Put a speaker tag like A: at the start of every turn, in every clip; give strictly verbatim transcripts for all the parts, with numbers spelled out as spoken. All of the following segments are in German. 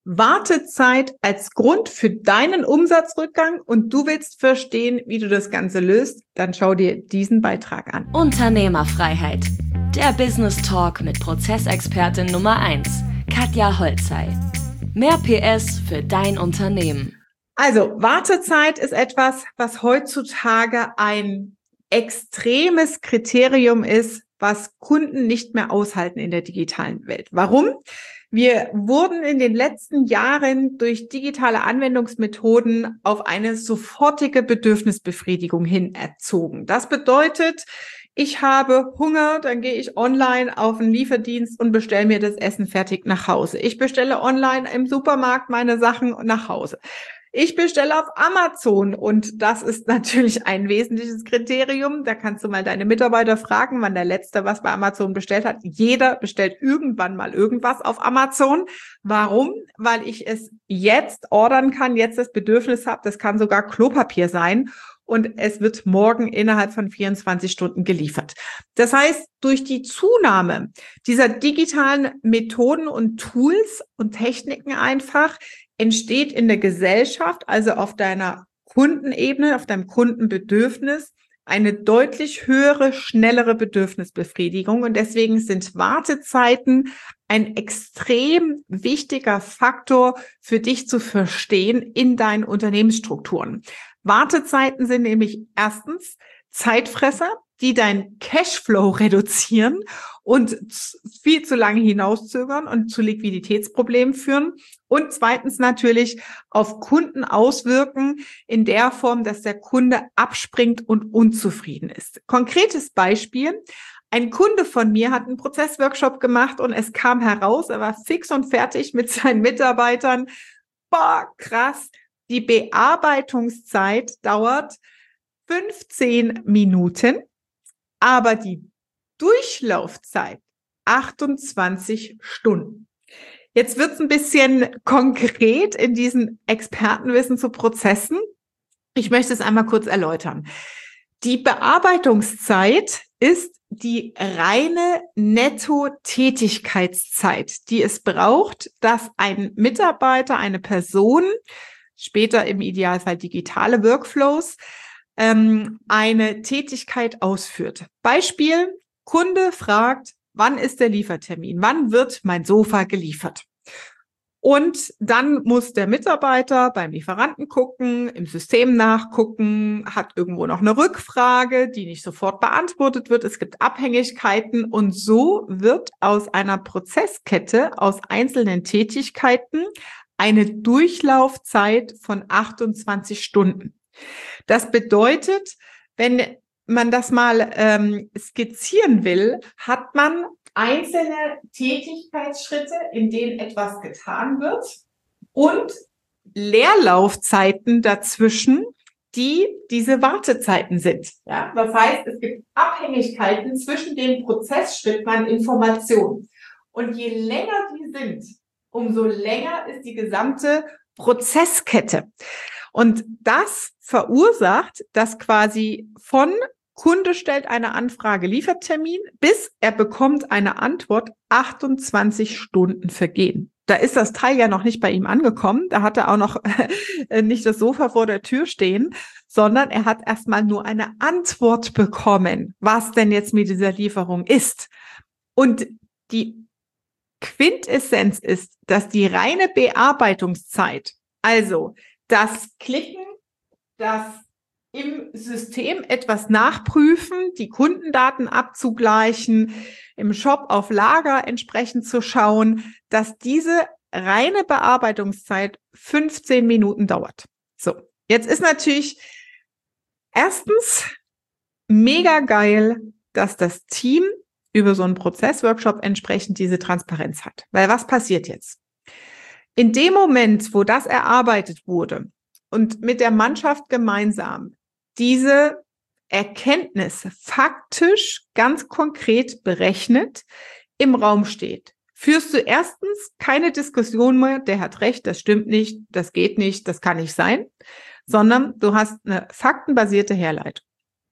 A: Wartezeit als Grund für deinen Umsatzrückgang und du willst verstehen, wie du das Ganze löst, dann schau dir diesen Beitrag an.
B: Unternehmerfreiheit. Der Business Talk mit Prozessexpertin Nummer eins, Katja Holzei. Mehr P S für dein Unternehmen.
A: Also, Wartezeit ist etwas, was heutzutage ein extremes Kriterium ist, was Kunden nicht mehr aushalten in der digitalen Welt. Warum? Wir wurden in den letzten Jahren durch digitale Anwendungsmethoden auf eine sofortige Bedürfnisbefriedigung hin erzogen. Das bedeutet, ich habe Hunger, dann gehe ich online auf einen Lieferdienst und bestelle mir das Essen fertig nach Hause. Ich bestelle online im Supermarkt meine Sachen nach Hause. Ich bestelle auf Amazon und das ist natürlich ein wesentliches Kriterium. Da kannst du mal deine Mitarbeiter fragen, wann der Letzte was bei Amazon bestellt hat. Jeder bestellt irgendwann mal irgendwas auf Amazon. Warum? Weil ich es jetzt ordern kann, jetzt das Bedürfnis habe. Das kann sogar Klopapier sein und es wird morgen innerhalb von vierundzwanzig Stunden geliefert. Das heißt, durch die Zunahme dieser digitalen Methoden und Tools und Techniken einfach entsteht in der Gesellschaft, also auf deiner Kundenebene, auf deinem Kundenbedürfnis, eine deutlich höhere, schnellere Bedürfnisbefriedigung. Und deswegen sind Wartezeiten ein extrem wichtiger Faktor für dich zu verstehen in deinen Unternehmensstrukturen. Wartezeiten sind nämlich erstens Zeitfresser, die deinen Cashflow reduzieren und viel zu lange hinauszögern und zu Liquiditätsproblemen führen. Und zweitens natürlich auf Kunden auswirken in der Form, dass der Kunde abspringt und unzufrieden ist. Konkretes Beispiel. Ein Kunde von mir hat einen Prozessworkshop gemacht und es kam heraus, er war fix und fertig mit seinen Mitarbeitern. Boah, krass. Die Bearbeitungszeit dauert fünfzehn Minuten. Aber die Durchlaufzeit achtundzwanzig Stunden. Jetzt wird es ein bisschen konkret in diesem Expertenwissen zu Prozessen. Ich möchte es einmal kurz erläutern. Die Bearbeitungszeit ist die reine Netto-Tätigkeitszeit, die es braucht, dass ein Mitarbeiter, eine Person, später im Idealfall digitale Workflows, eine Tätigkeit ausführt. Beispiel, Kunde fragt, wann ist der Liefertermin? Wann wird mein Sofa geliefert? Und dann muss der Mitarbeiter beim Lieferanten gucken, im System nachgucken, hat irgendwo noch eine Rückfrage, die nicht sofort beantwortet wird. Es gibt Abhängigkeiten und so wird aus einer Prozesskette, aus einzelnen Tätigkeiten eine Durchlaufzeit von achtundzwanzig Stunden. Das bedeutet, wenn man das mal ähm, skizzieren will, hat man einzelne Tätigkeitsschritte, in denen etwas getan wird und Leerlaufzeiten dazwischen, die diese Wartezeiten sind. Ja, das heißt, es gibt Abhängigkeiten zwischen den Prozessschritten an Informationen. Und je länger die sind, umso länger ist die gesamte Prozesskette. Und das verursacht, dass quasi von Kunde stellt eine Anfrage, Liefertermin, bis er bekommt eine Antwort, achtundzwanzig Stunden vergehen. Da ist das Teil ja noch nicht bei ihm angekommen. Da hat er auch noch nicht das Sofa vor der Tür stehen, sondern er hat erstmal nur eine Antwort bekommen, was denn jetzt mit dieser Lieferung ist. Und die Quintessenz ist, dass die reine Bearbeitungszeit, also das Klicken, das im System etwas nachprüfen, die Kundendaten abzugleichen, im Shop auf Lager entsprechend zu schauen, dass diese reine Bearbeitungszeit fünfzehn Minuten dauert. So, jetzt ist natürlich erstens mega geil, dass das Team über so einen Prozessworkshop entsprechend diese Transparenz hat. Weil was passiert jetzt? In dem Moment, wo das erarbeitet wurde und mit der Mannschaft gemeinsam diese Erkenntnis faktisch ganz konkret berechnet im Raum steht, führst du erstens keine Diskussion mehr, der hat recht, das stimmt nicht, das geht nicht, das kann nicht sein, sondern du hast eine faktenbasierte Herleitung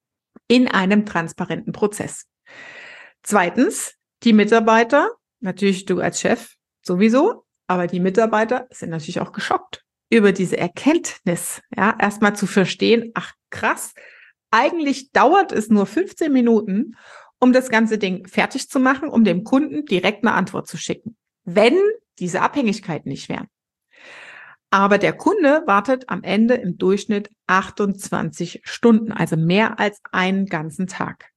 A: in einem transparenten Prozess. Zweitens, die Mitarbeiter, natürlich du als Chef sowieso, aber die Mitarbeiter sind natürlich auch geschockt über diese Erkenntnis. Ja, erstmal zu verstehen, ach krass, eigentlich dauert es nur fünfzehn Minuten, um das ganze Ding fertig zu machen, um dem Kunden direkt eine Antwort zu schicken, wenn diese Abhängigkeiten nicht wären. Aber der Kunde wartet am Ende im Durchschnitt achtundzwanzig Stunden, also mehr als einen ganzen Tag.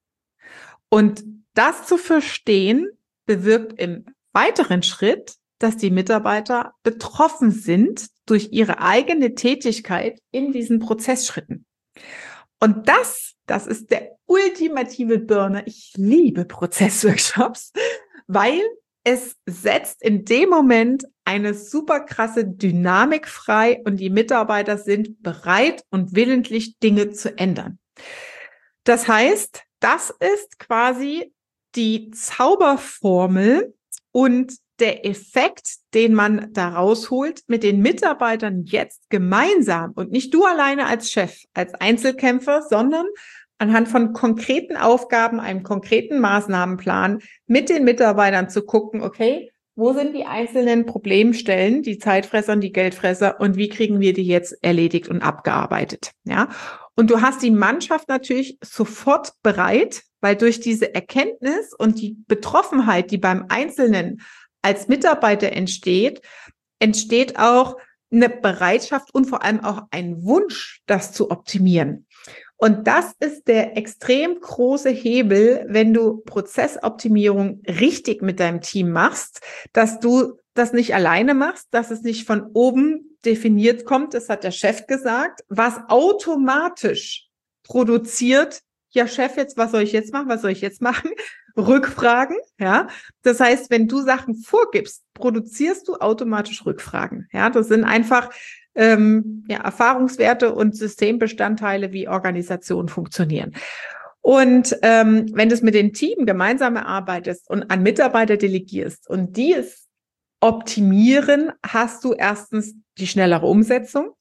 A: Und das zu verstehen, bewirkt im weiteren Schritt, dass die Mitarbeiter betroffen sind durch ihre eigene Tätigkeit in diesen Prozessschritten. Und das, das ist der ultimative Burner. Ich liebe Prozessworkshops, weil es setzt in dem Moment eine super krasse Dynamik frei und die Mitarbeiter sind bereit und willentlich Dinge zu ändern. Das heißt, das ist quasi die Zauberformel und der Effekt, den man da rausholt, mit den Mitarbeitern jetzt gemeinsam und nicht du alleine als Chef, als Einzelkämpfer, sondern anhand von konkreten Aufgaben, einem konkreten Maßnahmenplan mit den Mitarbeitern zu gucken, okay, wo sind die einzelnen Problemstellen, die Zeitfresser und die Geldfresser und wie kriegen wir die jetzt erledigt und abgearbeitet, ja? Und du hast die Mannschaft natürlich sofort bereit, weil durch diese Erkenntnis und die Betroffenheit, die beim Einzelnen als Mitarbeiter entsteht, entsteht auch eine Bereitschaft und vor allem auch ein Wunsch, das zu optimieren. Und das ist der extrem große Hebel, wenn du Prozessoptimierung richtig mit deinem Team machst, dass du das nicht alleine machst, dass es nicht von oben definiert kommt, das hat der Chef gesagt, was automatisch produziert, ja Chef, jetzt, was soll ich jetzt machen, was soll ich jetzt machen? Rückfragen, ja. Das heißt, wenn du Sachen vorgibst, produzierst du automatisch Rückfragen, ja. Das sind einfach ähm, ja, Erfahrungswerte und Systembestandteile, wie Organisationen funktionieren. Und ähm, wenn du es mit den Teams gemeinsam erarbeitest und an Mitarbeiter delegierst und die es optimieren, hast du erstens die schnellere Umsetzung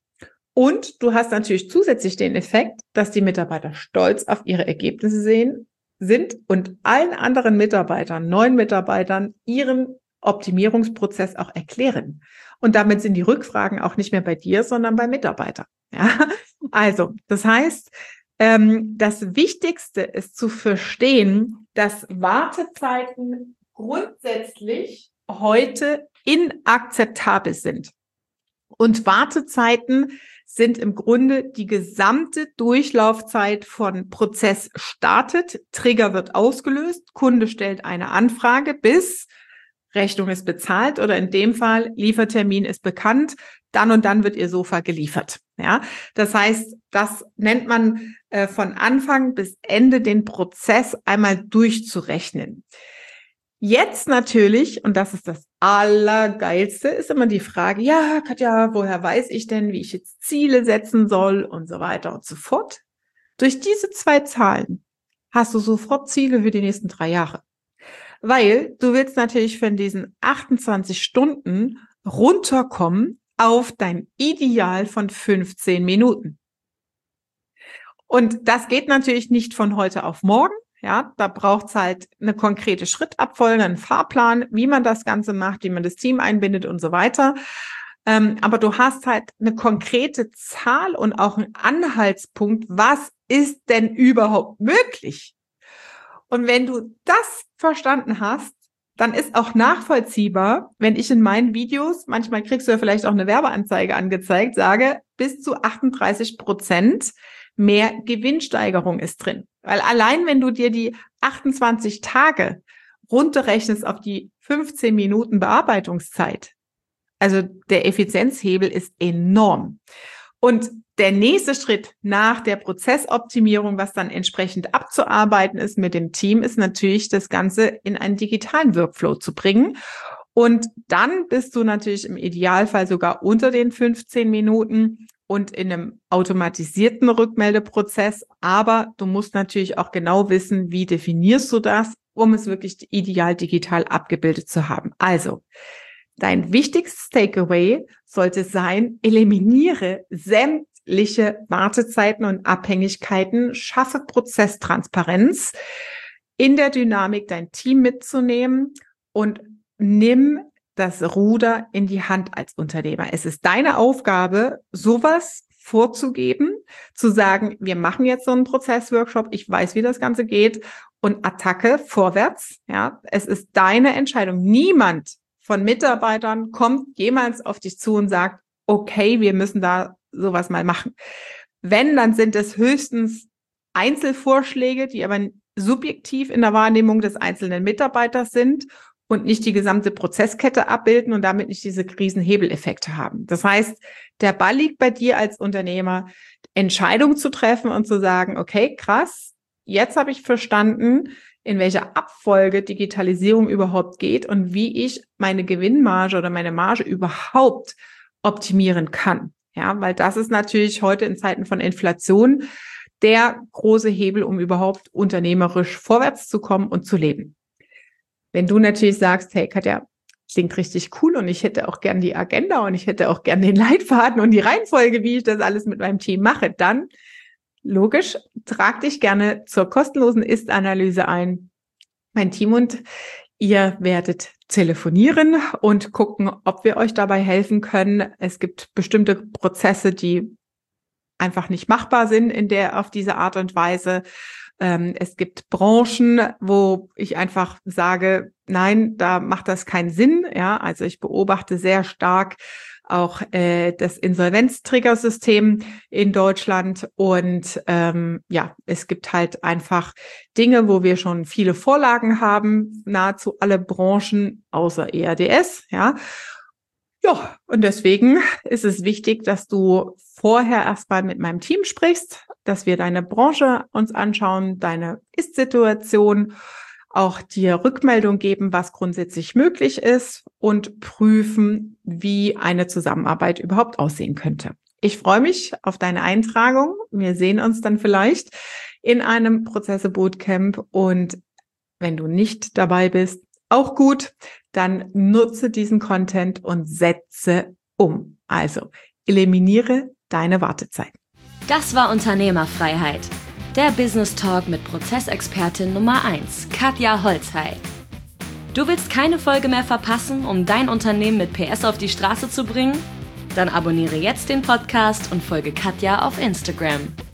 A: und du hast natürlich zusätzlich den Effekt, dass die Mitarbeiter stolz auf ihre Ergebnisse sehen, sind und allen anderen Mitarbeitern, neuen Mitarbeitern, ihren Optimierungsprozess auch erklären. Und damit sind die Rückfragen auch nicht mehr bei dir, sondern bei Mitarbeitern. Ja? Also, das heißt, ähm, das Wichtigste ist zu verstehen, dass Wartezeiten grundsätzlich heute inakzeptabel sind. Und Wartezeiten sind im Grunde die gesamte Durchlaufzeit von Prozess startet, Trigger wird ausgelöst, Kunde stellt eine Anfrage bis Rechnung ist bezahlt oder in dem Fall Liefertermin ist bekannt, dann und dann wird Ihr Sofa geliefert. Ja, das heißt, das nennt man äh, von Anfang bis Ende den Prozess einmal durchzurechnen. Jetzt natürlich, und das ist das Allergeilste, ist immer die Frage, ja, Katja, woher weiß ich denn, wie ich jetzt Ziele setzen soll und so weiter und so fort. Durch diese zwei Zahlen hast du sofort Ziele für die nächsten drei Jahre. Weil du willst natürlich von diesen achtundzwanzig Stunden runterkommen auf dein Ideal von fünfzehn Minuten. Und das geht natürlich nicht von heute auf morgen. Ja, da braucht es halt eine konkrete Schrittabfolge, einen Fahrplan, wie man das Ganze macht, wie man das Team einbindet und so weiter. Ähm, aber du hast halt eine konkrete Zahl und auch einen Anhaltspunkt, was ist denn überhaupt möglich? Und wenn du das verstanden hast, dann ist auch nachvollziehbar, wenn ich in meinen Videos, manchmal kriegst du ja vielleicht auch eine Werbeanzeige angezeigt, sage, bis zu achtunddreißig Prozent mehr Gewinnsteigerung ist drin. Weil allein wenn du dir die achtundzwanzig Tage runterrechnest auf die fünfzehn Minuten Bearbeitungszeit, also der Effizienzhebel ist enorm. Und der nächste Schritt nach der Prozessoptimierung, was dann entsprechend abzuarbeiten ist mit dem Team, ist natürlich, das Ganze in einen digitalen Workflow zu bringen. Und dann bist du natürlich im Idealfall sogar unter den fünfzehn Minuten und in einem automatisierten Rückmeldeprozess. Aber du musst natürlich auch genau wissen, wie definierst du das, um es wirklich ideal digital abgebildet zu haben. Also, dein wichtigstes Takeaway sollte sein, eliminiere sämtliche Wartezeiten und Abhängigkeiten, schaffe Prozesstransparenz, in der Dynamik dein Team mitzunehmen und nimm das Ruder in die Hand als Unternehmer. Es ist deine Aufgabe, sowas vorzugeben, zu sagen, wir machen jetzt so einen Prozessworkshop, ich weiß, wie das Ganze geht und Attacke vorwärts. Ja, es ist deine Entscheidung. Niemand von Mitarbeitern kommt jemals auf dich zu und sagt, okay, wir müssen da sowas mal machen. Wenn, dann sind es höchstens Einzelvorschläge, die aber subjektiv in der Wahrnehmung des einzelnen Mitarbeiters sind und nicht die gesamte Prozesskette abbilden und damit nicht diese Riesenhebeleffekte haben. Das heißt, der Ball liegt bei dir als Unternehmer, Entscheidungen zu treffen und zu sagen, okay, krass, jetzt habe ich verstanden, in welcher Abfolge Digitalisierung überhaupt geht und wie ich meine Gewinnmarge oder meine Marge überhaupt optimieren kann. Ja, weil das ist natürlich heute in Zeiten von Inflation der große Hebel, um überhaupt unternehmerisch vorwärts zu kommen und zu leben. Wenn du natürlich sagst, hey Katja, klingt richtig cool und ich hätte auch gern die Agenda und ich hätte auch gern den Leitfaden und die Reihenfolge, wie ich das alles mit meinem Team mache, dann logisch, trag dich gerne zur kostenlosen Ist-Analyse ein. Mein Team und ihr werdet telefonieren und gucken, ob wir euch dabei helfen können. Es gibt bestimmte Prozesse, die einfach nicht machbar sind in der, auf diese Art und Weise. Ähm, es gibt Branchen, wo ich einfach sage, nein, da macht das keinen Sinn. Ja, also ich beobachte sehr stark auch äh, das Insolvenztriggersystem in Deutschland und ähm, ja, es gibt halt einfach Dinge, wo wir schon viele Vorlagen haben, nahezu alle Branchen außer E R D S, ja. Ja, und deswegen ist es wichtig, dass du vorher erstmal mit meinem Team sprichst, dass wir deine Branche uns anschauen, deine Ist-Situation, auch dir Rückmeldung geben, was grundsätzlich möglich ist und prüfen, wie eine Zusammenarbeit überhaupt aussehen könnte. Ich freue mich auf deine Eintragung. Wir sehen uns dann vielleicht in einem Prozesse-Bootcamp und wenn du nicht dabei bist, auch gut, dann nutze diesen Content und setze um. Also eliminiere deine Wartezeit.
B: Das war Unternehmerfreiheit. Der Business Talk mit Prozessexpertin Nummer eins, Katja Holzhey. Du willst keine Folge mehr verpassen, um dein Unternehmen mit P S auf die Straße zu bringen? Dann abonniere jetzt den Podcast und folge Katja auf Instagram.